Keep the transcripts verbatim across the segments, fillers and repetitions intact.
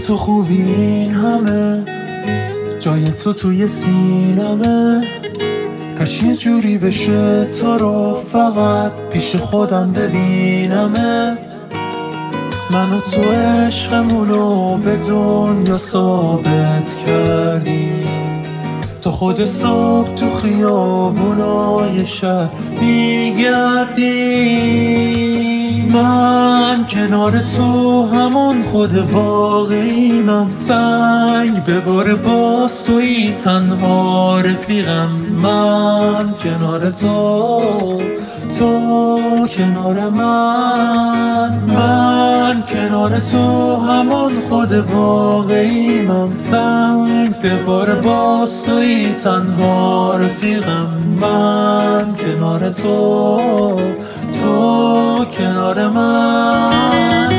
تو خوبی این همه، جای تو توی سینمه. کاش یه جوری بشه تو رو فقط پیش خودم ببینمت. منو تو عشقمونو به دنیا ثابت کردی. تو خود صبح تو خیابونای شهر میگردی. من کنار تو همون خود واقعیمم. سنگ بباره باز توی تنها رفیقم. من کنار تو، تو کنار من. من کنار تو همون خود واقعیمم. سنگ بباره باز توی تنها رفیقم. من کنار تو، تو کنار من.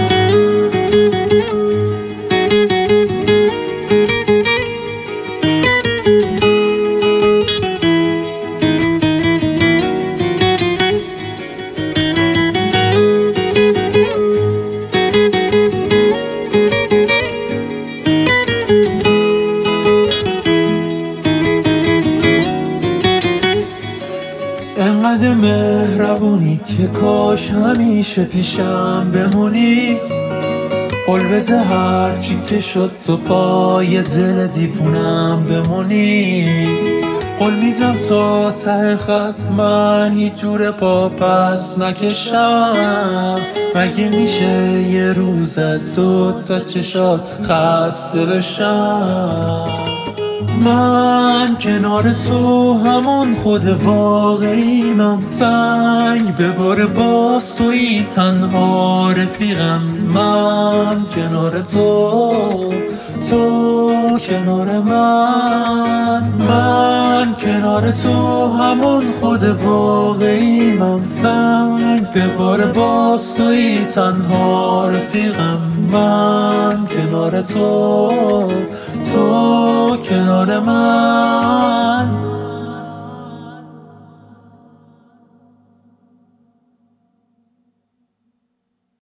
انقدر مهربونی که کاش همیشه پیشم بمونی. قول بده هرچی که شد تو پای دل دیوونم بمونی. قول میدم تا ته خط من هیچ جور پا پس نکشم. مگه میشه یه روز از دو تا چشات خسته بشم؟ من کنار تو همون خود واقعیمم. سنگ بباره باز توی تنها رفیقم. من کنار تو، تو کنار من. من کنار تو همون خود واقعیمم. سنگ بباره باز توی تنها رفیقم. من کنار تو، تو کنار من.